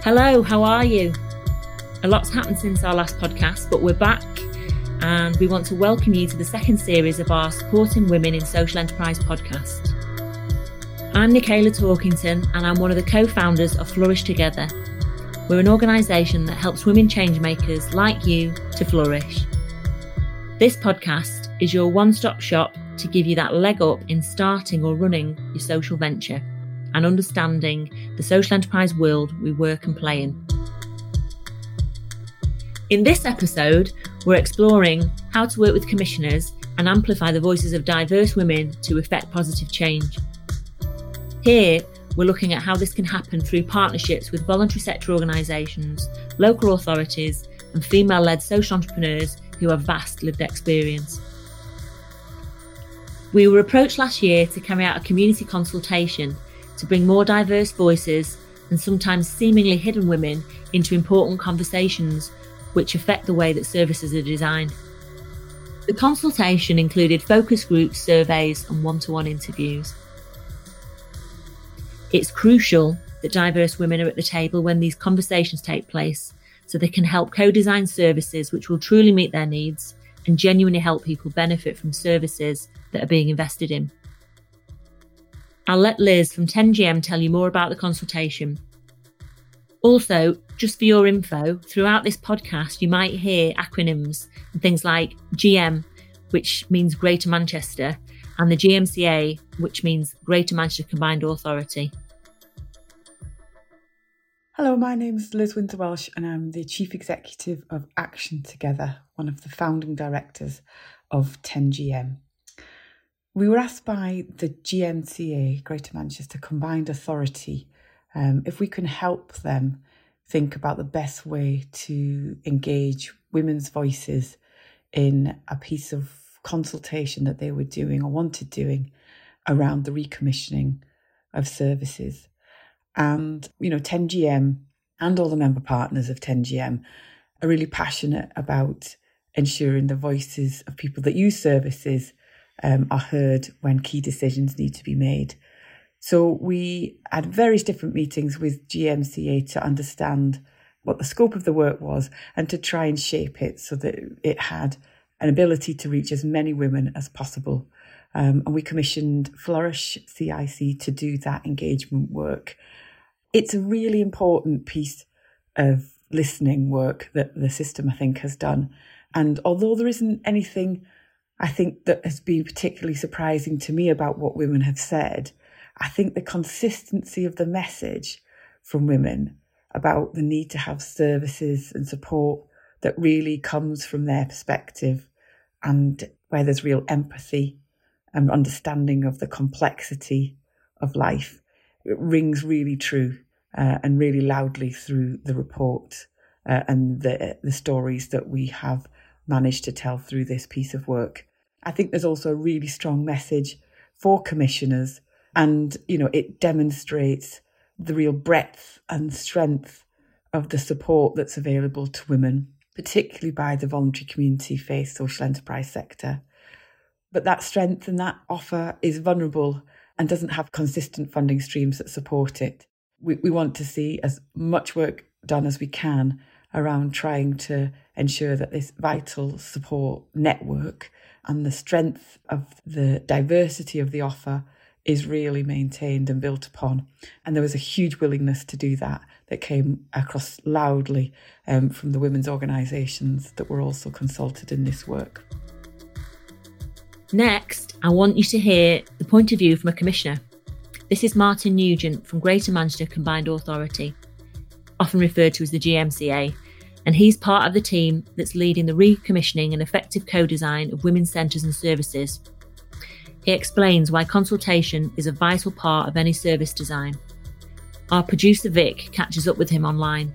Hello, how are you? A lot's happened since our last podcast, but we're back and we want to welcome you to the second series of our Supporting Women in Social Enterprise podcast. I'm Nicola Torkington and I'm one of the co-founders of Flourish Together. We're an organisation that helps women changemakers like you to flourish. This podcast is your one-stop shop to give you that leg up in starting or running your social venture and understanding the social enterprise world we work and play in. In this episode, we're exploring how to work with commissioners and amplify the voices of diverse women to effect positive change. Here, we're looking at how this can happen through partnerships with voluntary sector organisations, local authorities, and female-led social entrepreneurs who have vast lived experience. We were approached last year to carry out a community consultation to bring more diverse voices and sometimes seemingly hidden women into important conversations which affect the way that services are designed. The consultation included focus groups, surveys, and one-to-one interviews. It's crucial that diverse women are at the table when these conversations take place so they can help co-design services which will truly meet their needs and genuinely help people benefit from services that are being invested in. I'll let Liz from 10GM tell you more about the consultation. Also, just for your info, throughout this podcast you might hear acronyms and things like GM, which means Greater Manchester, and the GMCA, which means Greater Manchester Combined Authority. Hello, my name is Liz Winter-Welsh and I'm the Chief Executive of Action Together, one of the founding directors of 10GM. We were asked by the GMCA, Greater Manchester Combined Authority, if we can help them think about the best way to engage women's voices in a piece of consultation that they were doing or wanted doing around the recommissioning of services. And, 10GM and all the member partners of 10GM are really passionate about ensuring the voices of people that use services are heard when key decisions need to be made. So we had various different meetings with GMCA to understand what the scope of the work was and to try and shape it so that it had an ability to reach as many women as possible. And we commissioned Flourish CIC to do that engagement work. It's a really important piece of listening work that the system, I think, has done. And although there isn't anything, I think, that has been particularly surprising to me about what women have said, I think the consistency of the message from women about the need to have services and support that really comes from their perspective and where there's real empathy and understanding of the complexity of life, it rings really true and really loudly through the report and the stories that we have managed to tell through this piece of work. I think there's also a really strong message for commissioners and, it demonstrates the real breadth and strength of the support that's available to women, particularly by the voluntary community-based social enterprise sector. But that strength and that offer is vulnerable and doesn't have consistent funding streams that support it. We want to see as much work done as we can around trying to ensure that this vital support network and the strength of the diversity of the offer is really maintained and built upon. And there was a huge willingness to do that came across loudly from the women's organisations that were also consulted in this work. Next, I want you to hear the point of view from a commissioner. This is Martin Nugent from Greater Manchester Combined Authority, often referred to as the GMCA, and he's part of the team that's leading the recommissioning and effective co-design of women's centres and services. He explains why consultation is a vital part of any service design. Our producer Vic catches up with him online.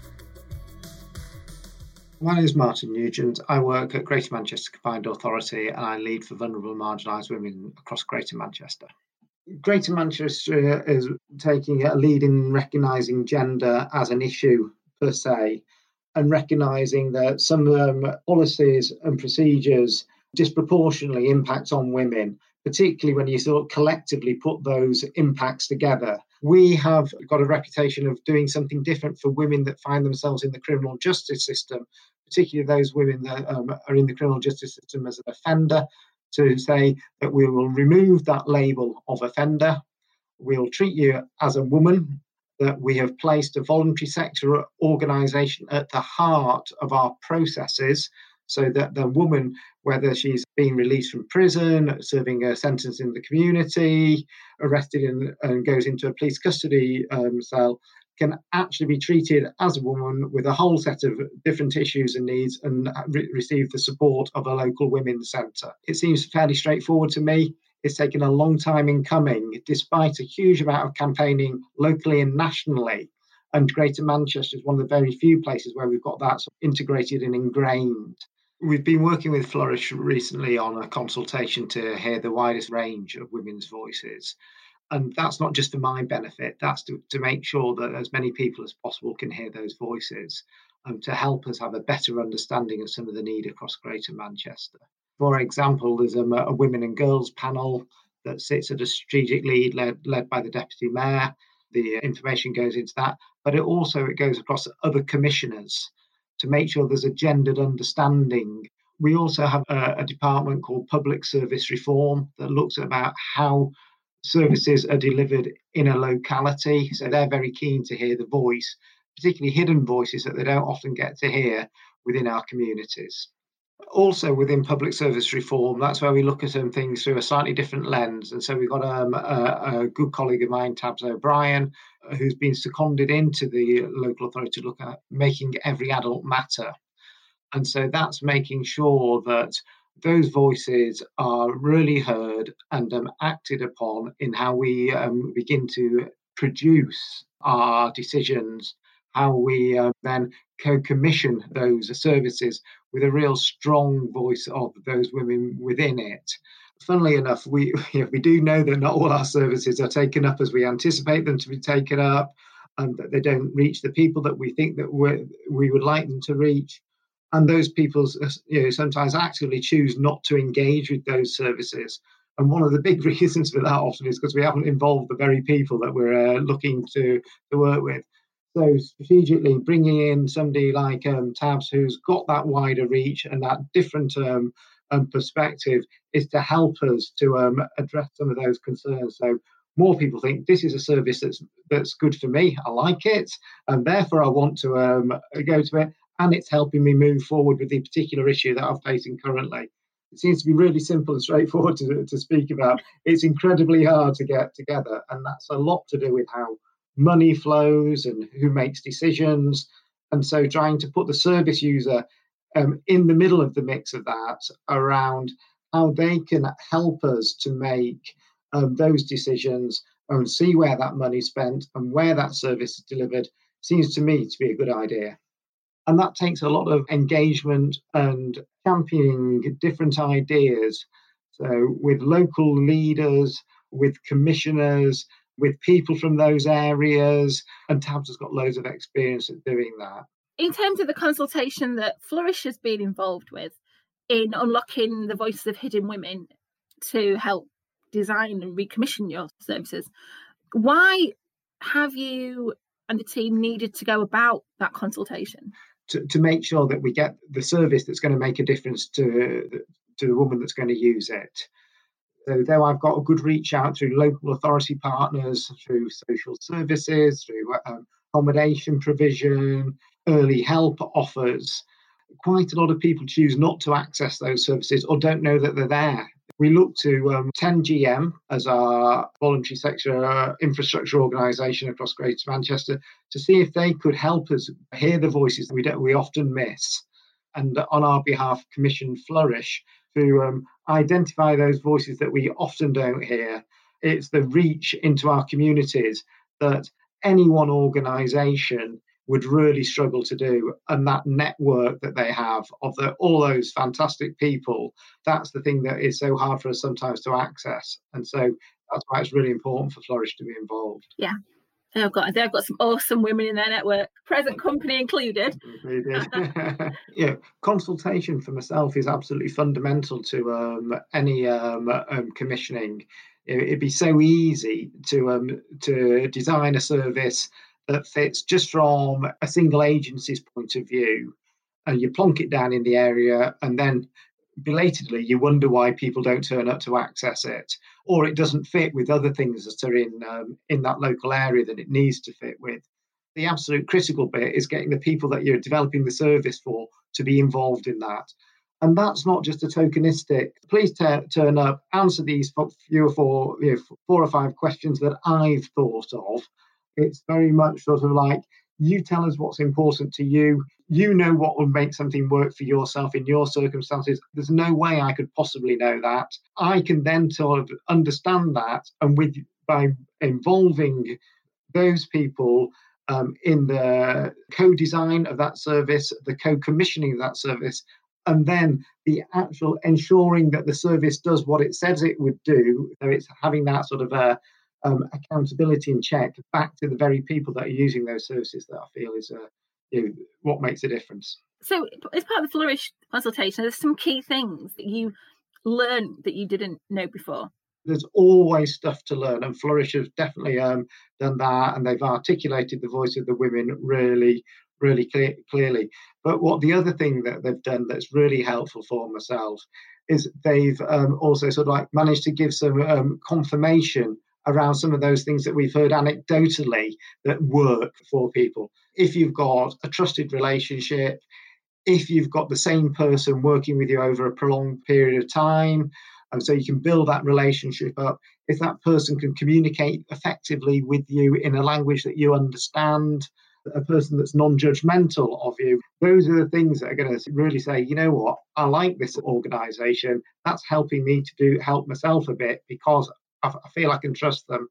My name is Martin Nugent. I work at Greater Manchester Combined Authority and I lead for vulnerable and marginalised women across Greater Manchester. Greater Manchester is taking a lead in recognising gender as an issue per se and recognising that some policies and procedures disproportionately impact on women, particularly when you sort of collectively put those impacts together We have got a reputation of doing something different for women that find themselves in the criminal justice system, particularly those women that are in the criminal justice system as an offender, to say that we will remove that label of offender. We'll treat you as a woman, that we have placed a voluntary sector organisation at the heart of our processes, so that the woman, whether she's being released from prison, serving a sentence in the community, arrested and goes into a police custody cell, can actually be treated as a woman with a whole set of different issues and needs and receive the support of a local women's centre. It seems fairly straightforward to me. It's taken a long time in coming, despite a huge amount of campaigning locally and nationally. And Greater Manchester is one of the very few places where we've got that sort of integrated and ingrained. We've been working with Flourish recently on a consultation to hear the widest range of women's voices. And that's not just for my benefit, that's to make sure that as many people as possible can hear those voices, and to help us have a better understanding of some of the need across Greater Manchester. For example, there's a women and girls panel that sits at a strategic lead led by the Deputy Mayor. The information goes into that, but it goes across other commissioners to make sure there's a gendered understanding. We also have a department called Public Service Reform that looks at about how services are delivered in a locality. So they're very keen to hear the voice, particularly hidden voices that they don't often get to hear within our communities. Also within public service reform, that's where we look at some things through a slightly different lens. And so we've got a good colleague of mine, Tabs O'Brien, who's been seconded into the local authority to look at making every adult matter. And so that's making sure that those voices are really heard and acted upon in how we begin to produce our decisions, how we then co-commission those services with a real strong voice of those women within it. Funnily enough, we do know that not all our services are taken up as we anticipate them to be taken up, and that they don't reach the people that we think that we would like them to reach. And those people sometimes actively choose not to engage with those services. And one of the big reasons for that often is because we haven't involved the very people that we're looking to work with. So strategically bringing in somebody like Tabs, who's got that wider reach and that different perspective, is to help us to address some of those concerns. So more people think this is a service that's good for me, I like it, and therefore I want to go to it, and it's helping me move forward with the particular issue that I'm facing currently. It seems to be really simple and straightforward to speak about. It's incredibly hard to get together, and that's a lot to do with how money flows and who makes decisions. And so trying to put the service user in the middle of the mix of that around how they can help us to make those decisions and see where that money's spent and where that service is delivered seems to me to be a good idea. And that takes a lot of engagement and championing different ideas. So with local leaders, with commissioners, with people from those areas, and Tabs has got loads of experience at doing that. In terms of the consultation that Flourish has been involved with in unlocking the voices of hidden women to help design and recommission your services, why have you and the team needed to go about that consultation? To make sure that we get the service that's going to make a difference to the woman that's going to use it. So though I've got a good reach out through local authority partners, through social services, through accommodation provision, early help offers, quite a lot of people choose not to access those services or don't know that they're there. We look to 10GM as our voluntary sector infrastructure organisation across Greater Manchester to see if they could help us hear the voices that we often miss, and on our behalf commission Flourish to identify those voices that we often don't hear. It's the reach into our communities that any one organisation would really struggle to do, and that network that they have of all those fantastic people, that's the thing that is so hard for us sometimes to access. And so that's why it's really important for Flourish to be involved. Yeah. They've got some awesome women in their network, present company included. Yeah, consultation for myself is absolutely fundamental to any commissioning. It'd be so easy to design a service that fits just from a single agency's point of view, and you plonk it down in the area, and then belatedly you wonder why people don't turn up to access it, or it doesn't fit with other things that are in that local area that it needs to fit with. The absolute critical bit is getting the people that you're developing the service for to be involved in that. And that's not just a tokenistic, please turn up, answer these four or five questions that I've thought of. It's very much sort of like, you tell us what's important to you. You know what will make something work for yourself in your circumstances. There's no way I could possibly know that. I can then sort of understand that, and by involving those people in the co-design of that service, the co-commissioning of that service, and then the actual ensuring that the service does what it says it would do. So it's having that sort of accountability and check back to the very people that are using those services that I feel is what makes a difference. So as part of the Flourish consultation, there's some key things that you learn that you didn't know before. There's always stuff to learn, and Flourish has definitely done that, and they've articulated the voice of the women really, really clearly. But what the other thing that they've done that's really helpful for myself is they've also sort of like managed to give some confirmation around some of those things that we've heard anecdotally that work for people. If you've got a trusted relationship, if you've got the same person working with you over a prolonged period of time, and so you can build that relationship up, if that person can communicate effectively with you in a language that you understand, a person that's non-judgmental of you, those are the things that are going to really say, you know what, I like this organisation. That's helping me to help myself a bit because I feel I can trust them.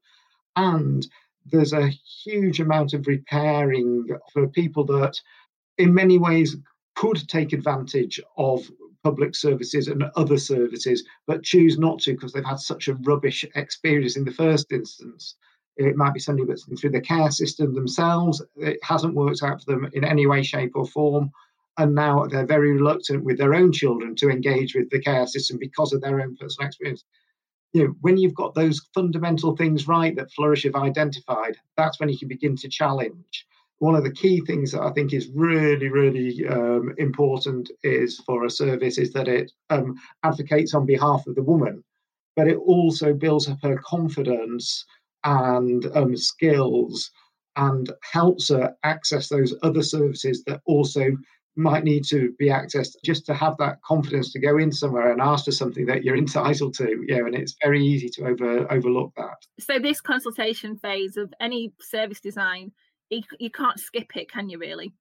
And there's a huge amount of repairing for people that in many ways could take advantage of public services and other services, but choose not to because they've had such a rubbish experience in the first instance. It might be somebody that's been through the care system themselves. It hasn't worked out for them in any way, shape or form. And now they're very reluctant with their own children to engage with the care system because of their own personal experience. When you've got those fundamental things right that Flourish have identified, that's when you can begin to challenge. One of the key things that I think is really, really important is for a service is that it advocates on behalf of the woman, but it also builds up her confidence and skills and helps her access those other services that also might need to be accessed, just to have that confidence to go in somewhere and ask for something that you're entitled to. And it's very easy to overlook that. So this consultation phase of any service design, you can't skip it, can you really?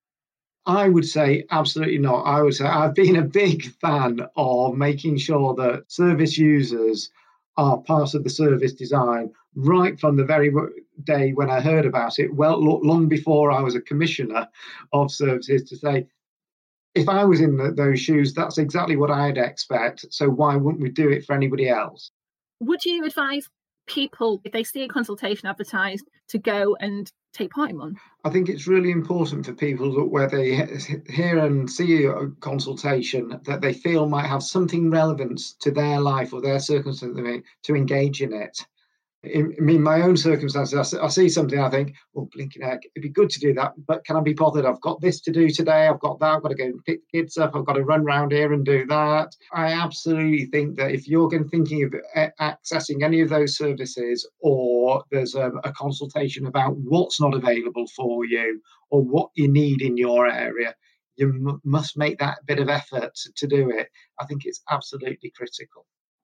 I would say absolutely not. I would say I've been a big fan of making sure that service users are part of the service design right from the very day when I heard about it, well, long before I was a commissioner of services, to say, if I was in those shoes, that's exactly what I'd expect. So why wouldn't we do it for anybody else? Would you advise people, if they see a consultation advertised, to go and take part in one? I think it's really important for people that where they hear and see a consultation that they feel might have something relevant to their life or their circumstances to engage in it. In my own circumstances, I see something, I think, well, blinking heck, it'd be good to do that, but can I be bothered? I've got this to do today, I've got that, I've got to go and pick the kids up, I've got to run around here and do that. I absolutely think that if you're thinking of accessing any of those services, or there's a consultation about what's not available for you or what you need in your area, you must make that bit of effort to do it. I think it's absolutely critical.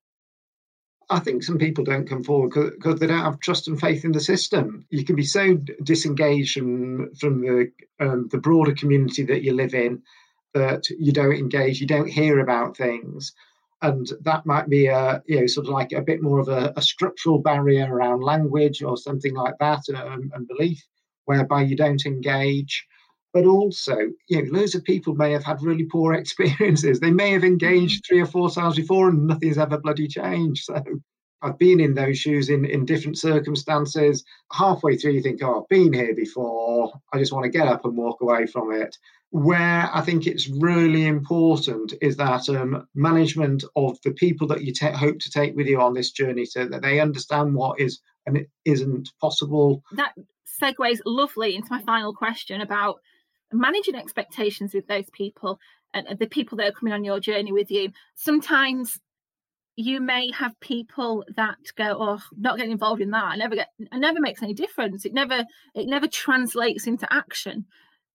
I think some people don't come forward because they don't have trust and faith in the system. You can be so disengaged from the broader community that you live in that you don't engage, you don't hear about things. And that might be sort of like a bit more of a structural barrier around language or something like that, and belief, whereby you don't engage. But also, loads of people may have had really poor experiences. They may have engaged 3 or 4 times before and nothing's ever bloody changed. So I've been in those shoes in different circumstances. Halfway through, you think, oh, I've been here before. I just want to get up and walk away from it. Where I think it's really important is that management of the people that you hope to take with you on this journey, so that they understand what is and it isn't possible. That segues lovely into my final question about managing expectations with those people and the people that are coming on your journey with you. Sometimes you may have people that go, oh, not getting involved in that. It never makes any difference. It never translates into action.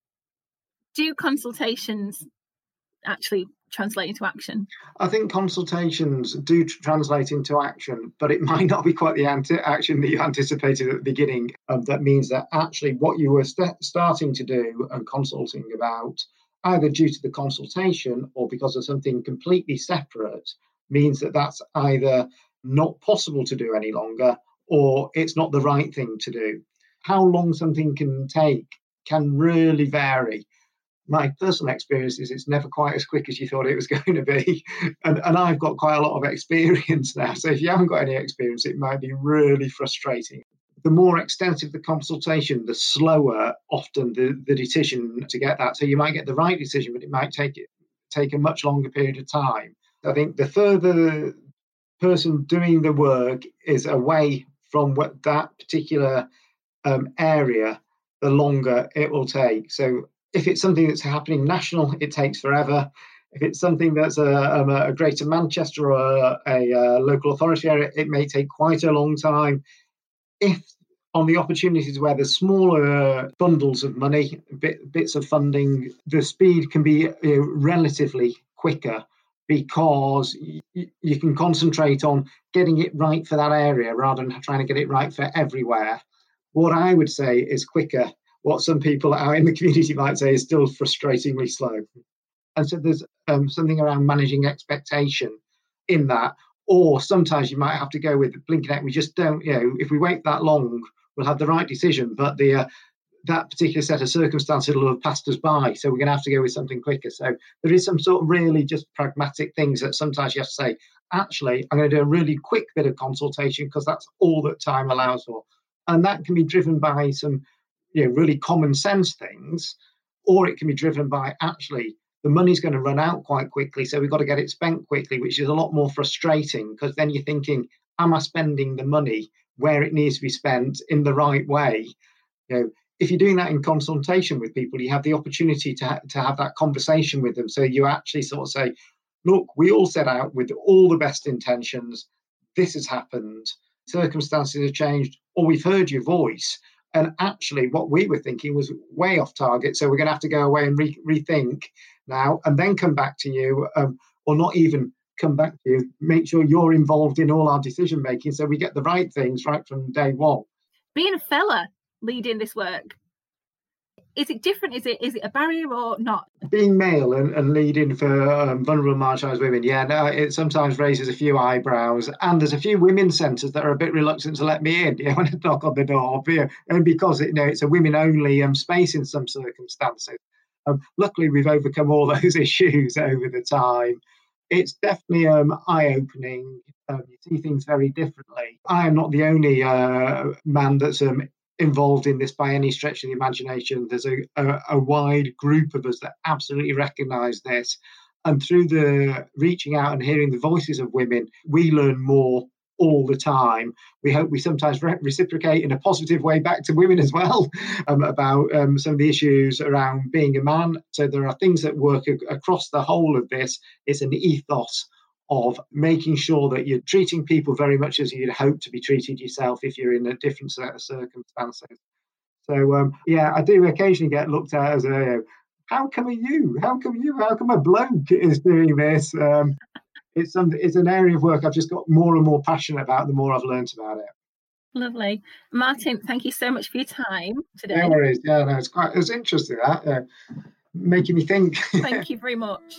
Do consultations actually translate into action? I think consultations do translate into action, but it might not be quite the action that you anticipated at the beginning. That means that actually what you were starting to do and consulting about, either due to the consultation or because of something completely separate, means that that's either not possible to do any longer or it's not the right thing to do. How long something can take can really vary. My personal experience is it's never quite as quick as you thought it was going to be. And I've got quite a lot of experience now. So if you haven't got any experience, it might be really frustrating. The more extensive the consultation, the slower often the decision to get that. So you might get the right decision, but it might take a much longer period of time. I think the further the person doing the work is away from that particular area, the longer it will take. So if it's something that's happening national, it takes forever. If it's something that's a Greater Manchester or a local authority area, it may take quite a long time. If on the opportunities where there's smaller bundles of money, bits of funding, the speed can be relatively quicker because you can concentrate on getting it right for that area rather than trying to get it right for everywhere. What I would say is quicker. What some people out in the community might say is still frustratingly slow. And so there's something around managing expectation in that. Or sometimes you might have to go with blinking out. We just don't, if we wait that long, we'll have the right decision, but that particular set of circumstances will have passed us by. So we're going to have to go with something quicker. So there is some sort of really just pragmatic things that sometimes you have to say, actually, I'm going to do a really quick bit of consultation because that's all that time allows for. And that can be driven by some really common sense things, or it can be driven by actually the money's going to run out quite quickly, so we've got to get it spent quickly, which is a lot more frustrating because then you're thinking, am I spending the money where it needs to be spent in the right way? If you're doing that in consultation with people, you have the opportunity to have that conversation with them. So you actually sort of say, look, we all set out with all the best intentions. This has happened. Circumstances have changed, or we've heard your voice. And actually what we were thinking was way off target. So we're going to have to go away and rethink now and then come back to you, or not even come back to you, make sure you're involved in all our decision making so we get the right things right from day one. Being a fella leading this work, is it different? Is it a barrier or not? Being male and leading for vulnerable marginalised women, it sometimes raises a few eyebrows. And there's a few women's centres that are a bit reluctant to let me in when I knock on the door, and because it's a women-only space in some circumstances. Luckily, we've overcome all those issues over the time. It's definitely eye-opening. You see things very differently. I am not the only man that's involved in this by any stretch of the imagination. There's a wide group of us that absolutely recognise this. And through the reaching out and hearing the voices of women, we learn more all the time. We hope we sometimes reciprocate in a positive way back to women as well about some of the issues around being a man. So there are things that work across the whole of this. It's an ethos of making sure that you're treating people very much as you'd hope to be treated yourself if you're in a different set of circumstances. So, I do occasionally get looked at as how come a bloke is doing this? It's an area of work I've just got more and more passionate about the more I've learned about it. Lovely. Martin, thank you so much for your time today. No worries. It's interesting, that making me think. Thank you very much.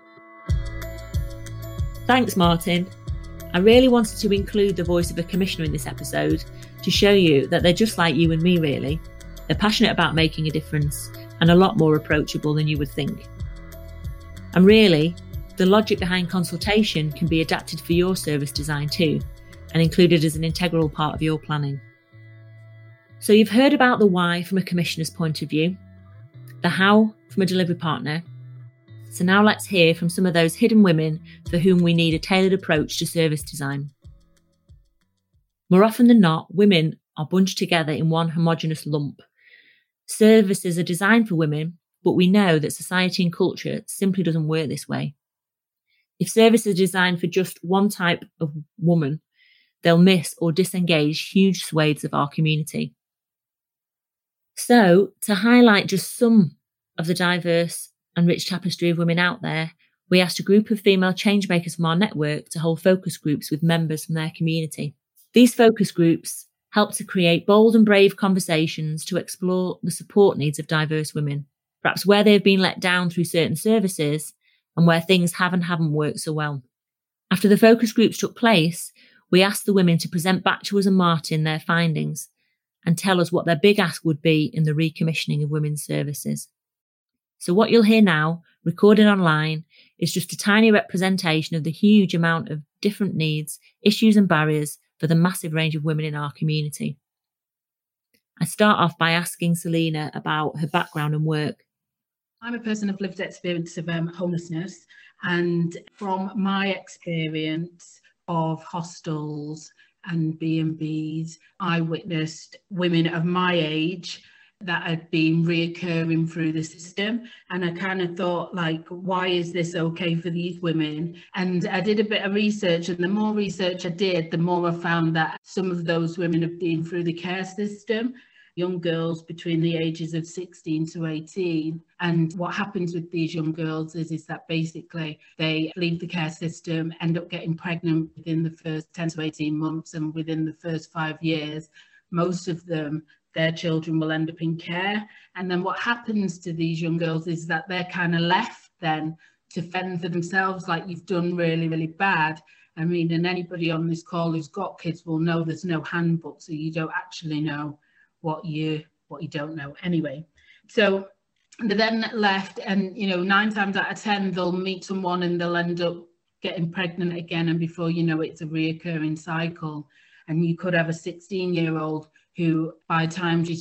Thanks, Martin. I really wanted to include the voice of a commissioner in this episode to show you that they're just like you and me, really. They're passionate about making a difference and a lot more approachable than you would think. And really, the logic behind consultation can be adapted for your service design too. and included as an integral part of your planning. So you've heard about the why from a commissioner's point of view, the how from a delivery partner. So now let's hear from some of those hidden women for whom we need a tailored approach to service design. More often than not, women are bunched together in one homogenous lump. Services are designed for women, but we know that society and culture simply doesn't work this way. If services are designed for just one type of woman, they'll miss or disengage huge swathes of our community. So, to highlight just some of the diverse and rich tapestry of women out there, we asked a group of female changemakers from our network to hold focus groups with members from their community. These focus groups help to create bold and brave conversations to explore the support needs of diverse women, perhaps where they've been let down through certain services and where things haven't worked so well. After the focus groups took place, we asked the women to present back to us and Martin their findings and tell us what their big ask would be in the recommissioning of women's services. So what you'll hear now, recorded online, is just a tiny representation of the huge amount of different needs, issues and barriers for the massive range of women in our community. I start off by asking Selina about her background and work. I'm a person of lived experience of homelessness, and from my experience of hostels and B&Bs, I witnessed women of my age that had been reoccurring through the system, and I kind of thought, like, why is this okay for these women? And I did a bit of research, and the more research I did, the more I found that some of those women have been through the care system, young girls between the ages of 16 to 18. And what happens with these young girls is that basically they leave the care system, end up getting pregnant within the first 10 to 18 months, and within the first 5 years, most of them, their children will end up in care. And then what happens to these young girls is that they're kind of left then to fend for themselves, like, you've done really, really bad. I mean, and anybody on this call who's got kids will know there's no handbook, so you don't actually know what you don't know anyway. So they're then left, and 9 times out of 10 they'll meet someone and they'll end up getting pregnant again, and before you know it, it's a reoccurring cycle. And you could have a 16-year-old who by the time she's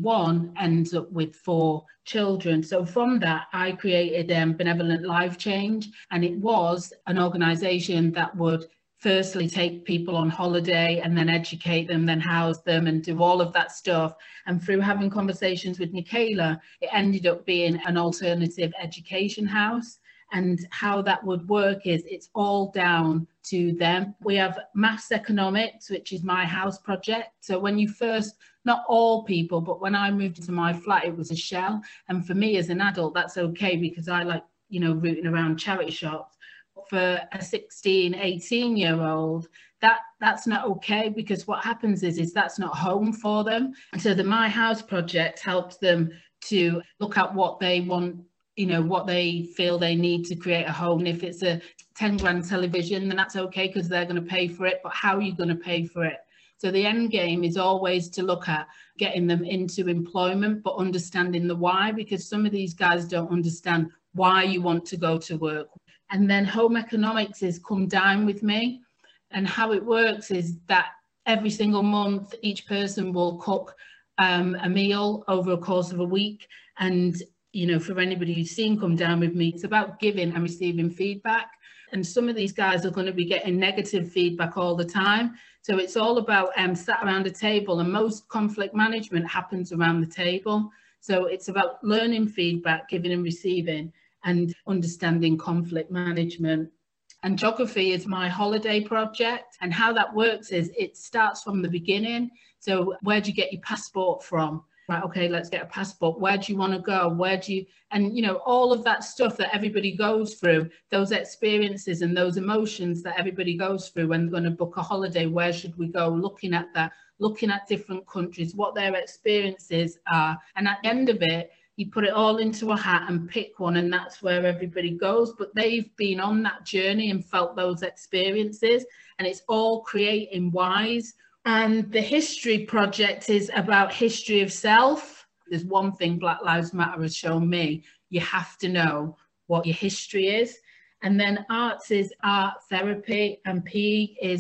21 ends up with 4 children. So from that, I created Benevolent Life Change, and it was an organisation that would firstly take people on holiday and then educate them, then house them and do all of that stuff. And through having conversations with Nicola, it ended up being an alternative education house. And how that would work is it's all down to them. We have Maths Economics, which is my house project. So when you first, not all people, but when I moved into my flat, it was a shell. And for me as an adult, that's okay, because I like, rooting around charity shops. For a 16, 18-year-old, that's not okay, because what happens is that's not home for them. And so the My House project helps them to look at what they want, what they feel they need to create a home. And if it's a 10 grand television, then that's okay, because they're going to pay for it. But how are you going to pay for it? So the end game is always to look at getting them into employment, but understanding the why, because some of these guys don't understand why you want to go to work. And then home economics is come down with me. And how it works is that every single month, each person will cook a meal over a course of a week. And, for anybody who's seen Come Down With Me, it's about giving and receiving feedback. And some of these guys are going to be getting negative feedback all the time. So it's all about sat around a table, and most conflict management happens around the table. So it's about learning feedback, giving and receiving, and understanding conflict management. And geography is my holiday project. And how that works is it starts from the beginning. So where do you get your passport from? Right, okay, let's get a passport. Where do you want to go? And all of that stuff that everybody goes through, those experiences and those emotions that everybody goes through when they're going to book a holiday. Where should we go? Looking at that, looking at different countries, what their experiences are. And at the end of it, you put it all into a hat and pick one, and that's where everybody goes. But they've been on that journey and felt those experiences, and it's all creating whys. And the history project is about history of self. There's one thing Black Lives Matter has shown me: you have to know what your history is. And then arts is art therapy, and PE is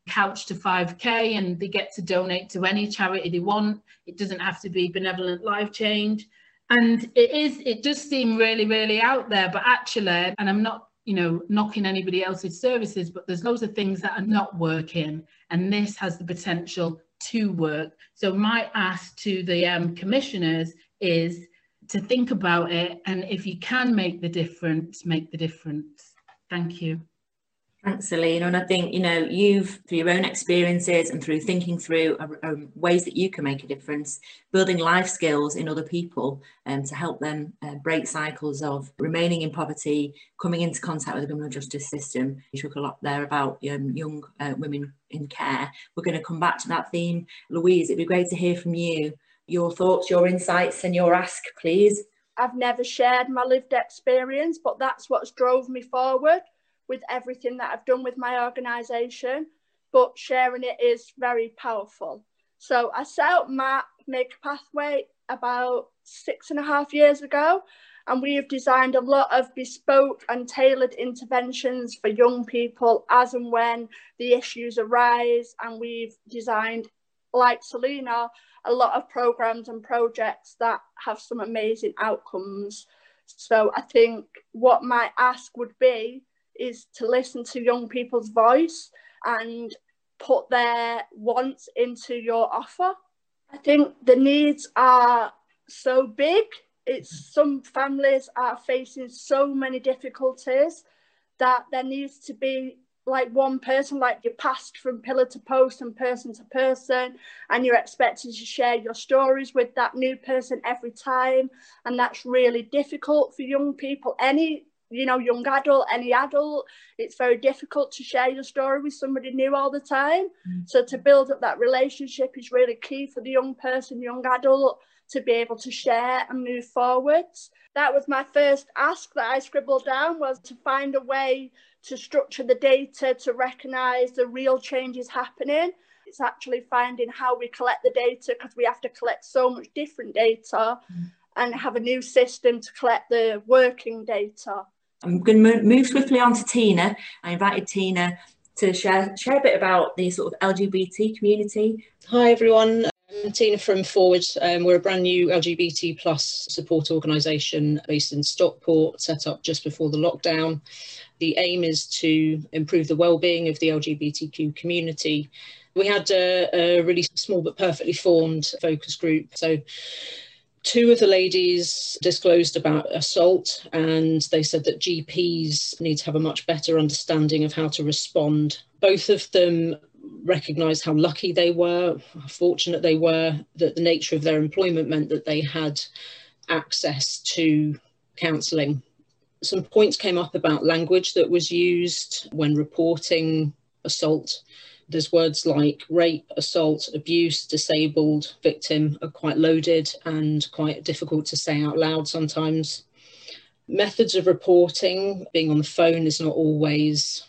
Couch to 5K, and they get to donate to any charity they want. It doesn't have to be Benevolent Life Change. And it does seem really, really out there, but actually, and I'm not, knocking anybody else's services, but there's loads of things that are not working, and this has the potential to work. So my ask to the commissioners is to think about it, and if you can make the difference, make the difference. Thank you. Thanks, Celine. And I think, you've, through your own experiences and through thinking through ways that you can make a difference, building life skills in other people to help them break cycles of remaining in poverty, coming into contact with the criminal justice system. You talk a lot there about young women in care. We're going to come back to that theme. Louise, it'd be great to hear from you. Your thoughts, your insights and your ask, please. I've never shared my lived experience, but that's what's drove me forward with everything that I've done with my organisation, but sharing it is very powerful. So I set up MAP, Make a Pathway, about 6.5 years ago, and we have designed a lot of bespoke and tailored interventions for young people as and when the issues arise, and we've designed, like Selena, a lot of programmes and projects that have some amazing outcomes. So I think what my ask would be is to listen to young people's voice and put their wants into your offer. I think the needs are so big. Some families are facing so many difficulties that there needs to be like one person, like you're passed from pillar to post and person to person, and you're expected to share your stories with that new person every time. And that's really difficult for young people. Young adult, any adult, it's very difficult to share your story with somebody new all the time. So to build up that relationship is really key for the young person, young adult, to be able to share and move forwards. That was my first ask that I scribbled down, was to find a way to structure the data to recognise the real changes happening. It's actually finding how we collect the data, because we have to collect so much different data and have a new system to collect the working data. I'm going to move swiftly on to Tina. I invited Tina to share a bit about the sort of LGBT community. Hi everyone, I'm Tina from Forward. We're a brand new LGBT plus support organisation based in Stockport, set up just before the lockdown. The aim is to improve the well-being of the LGBTQ community. We had a really small but perfectly formed focus group. So 2 of the ladies disclosed about assault, and they said that GPs need to have a much better understanding of how to respond. Both of them recognised how lucky they were, how fortunate they were, that the nature of their employment meant that they had access to counselling. Some points came up about language that was used when reporting assault. There's words like rape, assault, abuse, disabled, victim are quite loaded and quite difficult to say out loud sometimes. Methods of reporting, being on the phone is not always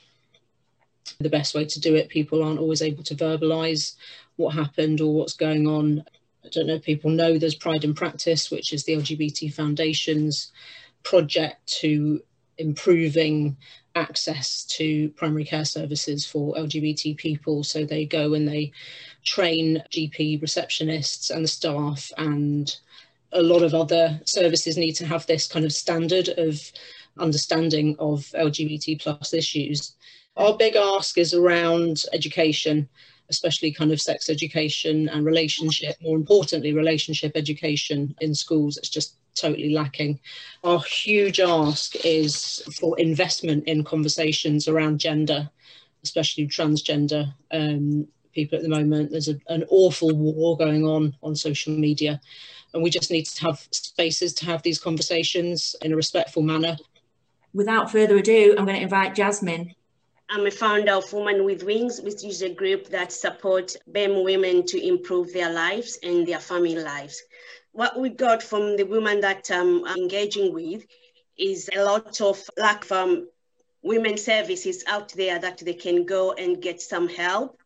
the best way to do it. People aren't always able to verbalise what happened or what's going on. I don't know if people know there's Pride in Practice, which is the LGBT Foundation's project to improving access to primary care services for LGBT people. So they go and they train GP receptionists and the staff, and a lot of other services need to have this kind of standard of understanding of LGBT plus issues. Our big ask is around education, especially kind of sex education and relationship, more importantly, relationship education in schools. It's just totally lacking. Our huge ask is for investment in conversations around gender, especially transgender people at the moment. There's an awful war going on social media, and we just need to have spaces to have these conversations in a respectful manner. Without further ado, I'm going to invite Jasmine. I'm a founder of Women with Wings, which is a group that supports BEM women to improve their lives and their family lives. What we got from the women that I'm engaging with is a lot of lack of women services out there that they can go and get some help.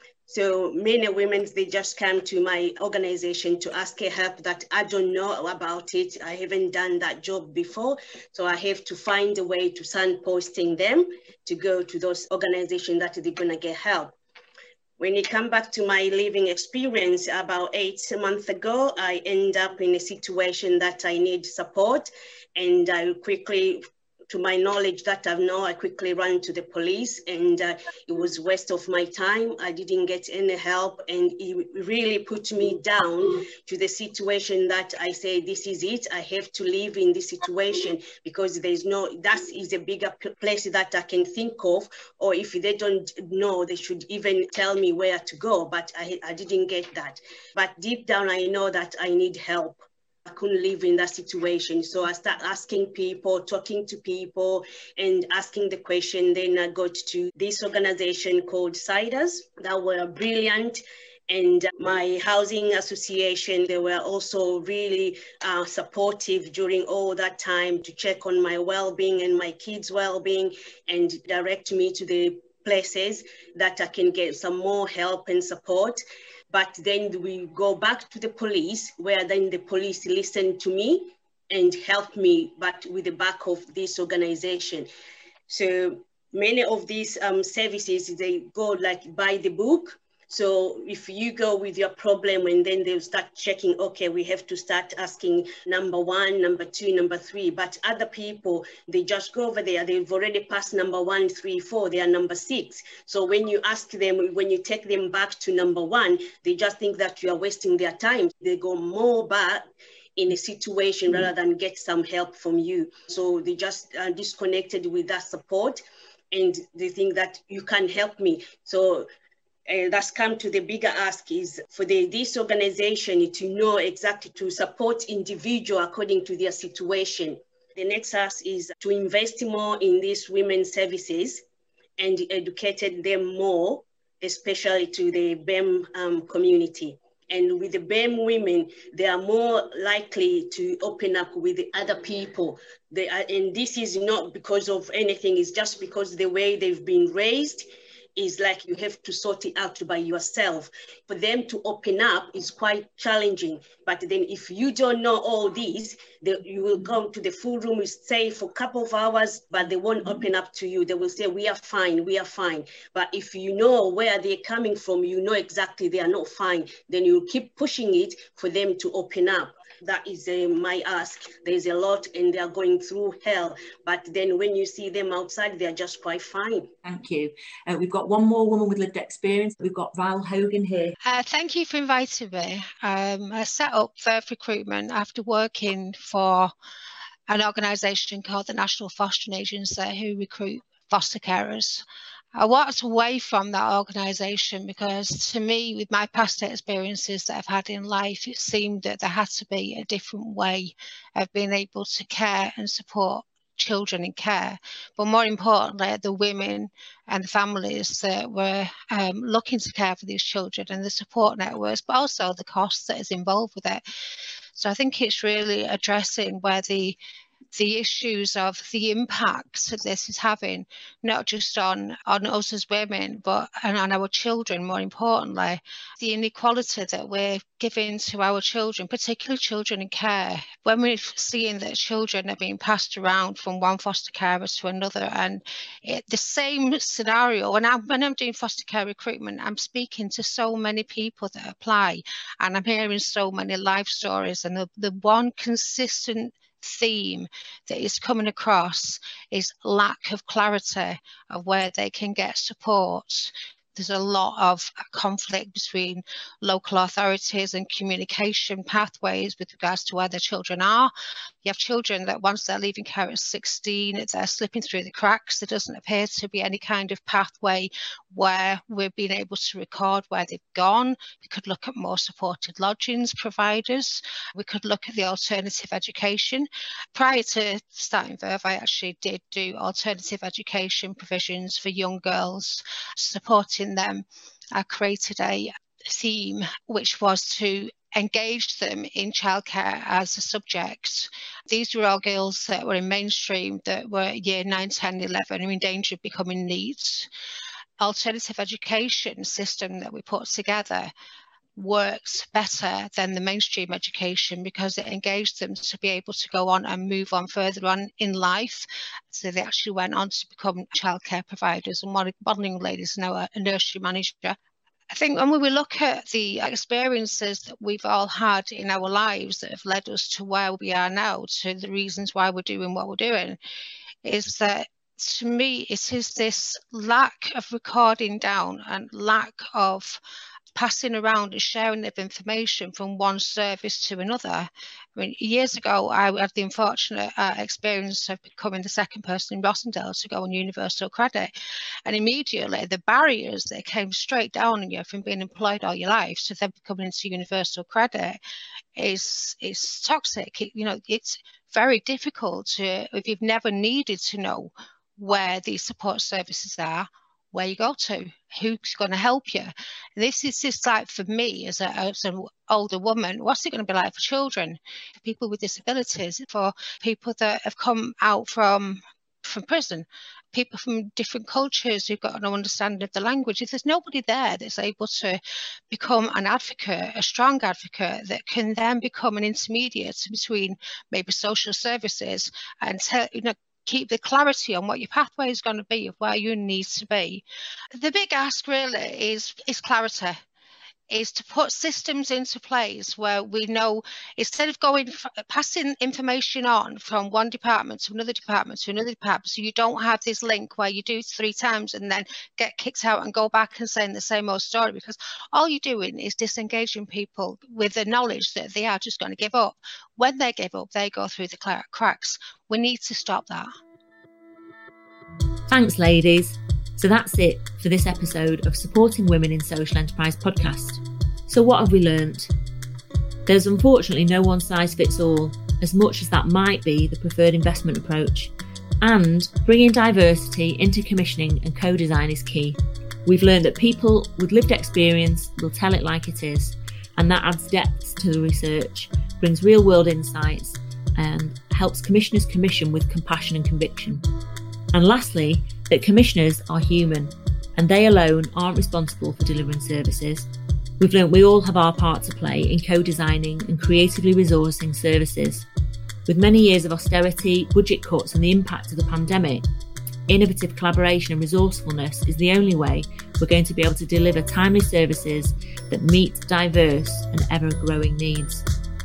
So many women, they just come to my organization to ask for help that I don't know about it. I haven't done that job before. So I have to find a way to signposting them to go to those organizations that they're gonna get help. When it come back to my living experience, about 8 months ago, I end up in a situation that I need support, and I quickly, to my knowledge that I know, I quickly ran to the police, and it was waste of my time. I didn't get any help, and it really put me down to the situation that I say, this is it. I have to live in this situation, because there's no, that is a bigger place that I can think of, or if they don't know, they should even tell me where to go, but I didn't get that. But deep down, I know that I need help. I couldn't live in that situation. So I started asking people, talking to people, and asking the question. Then I got to this organization called CIDAS that were brilliant. And my housing association, they were also really supportive during all that time to check on my well-being and my kids' well-being, and direct me to the places that I can get some more help and support. But then we go back to the police, where then the police listened to me and helped me, but with the back of this organization. So many of these services, they go like by the book. So if you go with your problem, and then they'll start checking, okay, we have to start asking number 1, number 2, number 3. But other people, they just go over there. They've already passed number 1, 3, 4. They are number 6. So when you ask them, when you take them back to number 1, they just think that you are wasting their time. They go more back in a situation rather than get some help from you. So they just are disconnected with that support, and they think that you can help me. So that's come to the bigger ask is for this organization to know exactly, to support individual according to their situation. The next ask is to invest more in these women's services and educate them more, especially to the BEM community. And with the BEM women, they are more likely to open up with the other people. And this is not because of anything, it's just because the way they've been raised is like you have to sort it out by yourself. For them to open up is quite challenging. But then if you don't know all these, you will go to the full room, stay for a couple of hours, but they won't open up to you. They will say, we are fine, we are fine. But if you know where they're coming from, you know exactly they are not fine, then you keep pushing it for them to open up. That is my ask. There's a lot, and they are going through hell. But then when you see them outside, they're just quite fine. Thank you. We've got one more woman with lived experience. We've got Val Hogan here. Thank you for inviting me. I set up Verve Recruitment after working for an organisation called the National Fostering Agency, who recruit foster carers. I walked away from that organisation because, to me, with my past experiences that I've had in life, it seemed that there had to be a different way of being able to care and support children in care, but more importantly, the women and the families that were looking to care for these children, and the support networks, but also the costs that is involved with it. So I think it's really addressing where the issues of the impact that this is having, not just on us as women, but on our children, more importantly, the inequality that we're giving to our children, particularly children in care. When we're seeing that children are being passed around from one foster carer to another, and the same scenario, when I'm doing foster care recruitment, I'm speaking to so many people that apply, and I'm hearing so many life stories, and the one consistent theme that is coming across is lack of clarity of where they can get support. There's a lot of conflict between local authorities and communication pathways with regards to where their children are. You have children that once they're leaving care at 16, they're slipping through the cracks. There doesn't appear to be any kind of pathway where we're being able to record where they've gone. We could look at more supported lodgings providers. We could look at the alternative education. Prior to starting Verve, I actually did do alternative education provisions for young girls, supporting them. I created a theme which was to engage them in childcare as a subject. These were all girls that were in mainstream that were year 9, 10, 11 and in danger of becoming NEETs. Alternative education system that we put together works better than the mainstream education because it engaged them to be able to go on and move on further on in life. So they actually went on to become childcare providers, and one young lady is now a nursery manager. I think when we look at the experiences that we've all had in our lives that have led us to where we are now, to the reasons why we're doing what we're doing, is that, to me, it is this lack of recording down and lack of passing around and sharing of information from one service to another. I mean, years ago, I had the unfortunate experience of becoming the second person in Rossendale to go on Universal Credit. And immediately, the barriers that came straight down on you from being employed all your life to then coming into Universal Credit is toxic. It's very difficult to, if you've never needed to know where these support services are, where you go to, who's going to help you. And this is just like, for me as an older woman, what's it going to be like for children, for people with disabilities, for people that have come out from prison, people from different cultures who've got no understanding of the language? If there's nobody there that's able to become an advocate, a strong advocate, that can then become an intermediate between maybe social services and keep the clarity on what your pathway is going to be, of where you need to be. The big ask really is clarity, is to put systems into place where we know, instead of passing information on from one department to another department to another department, so you don't have this link where you do it 3 times and then get kicked out and go back and saying the same old story, because all you're doing is disengaging people with the knowledge that they are just going to give up. When they give up, they go through the cracks. We need to stop that. Thanks, ladies. So that's it for this episode of Supporting Women in Social Enterprise podcast. So what have we learnt? There's unfortunately no one size fits all, as much as that might be the preferred investment approach. And bringing diversity into commissioning and co-design is key. We've learned that people with lived experience will tell it like it is, and that adds depth to the research, brings real world insights, and helps commissioners commission with compassion and conviction. And lastly, that commissioners are human, and they alone aren't responsible for delivering services. We've learnt we all have our part to play in co-designing and creatively resourcing services. With many years of austerity, budget cuts and the impact of the pandemic, innovative collaboration and resourcefulness is the only way we're going to be able to deliver timely services that meet diverse and ever-growing needs.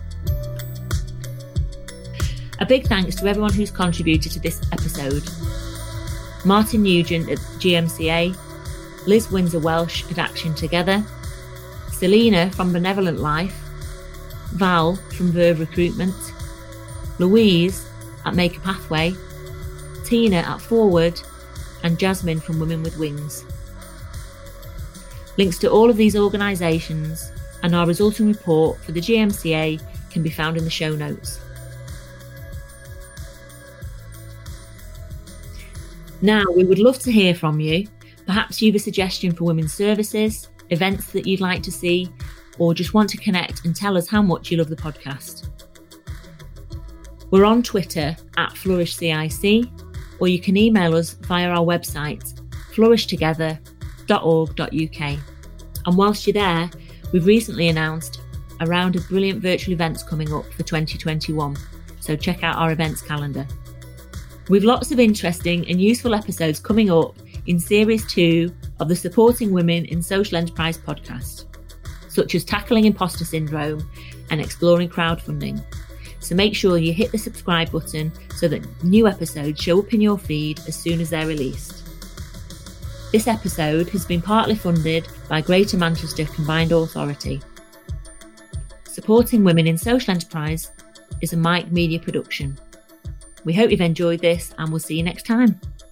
A big thanks to everyone who's contributed to this episode. Martin Nugent at GMCA, Liz Windsor-Welsh at Action Together, Selena from Benevolent Life, Val from Verve Recruitment, Louise at Make a Pathway, Tina at Forward, and Jasmine from Women with Wings. Links to all of these organisations and our resulting report for the GMCA can be found in the show notes. Now, we would love to hear from you. Perhaps you have a suggestion for women's services, events that you'd like to see, or just want to connect and tell us how much you love the podcast. We're on Twitter at FlourishCIC, or you can email us via our website, flourishtogether.org.uk. And whilst you're there, we've recently announced a round of brilliant virtual events coming up for 2021, so check out our events calendar. We've lots of interesting and useful episodes coming up in Series 2 of the Supporting Women in Social Enterprise podcast, such as tackling imposter syndrome and exploring crowdfunding. So make sure you hit the subscribe button so that new episodes show up in your feed as soon as they're released. This episode has been partly funded by Greater Manchester Combined Authority. Supporting Women in Social Enterprise is a Mike Media production. We hope you've enjoyed this, and we'll see you next time.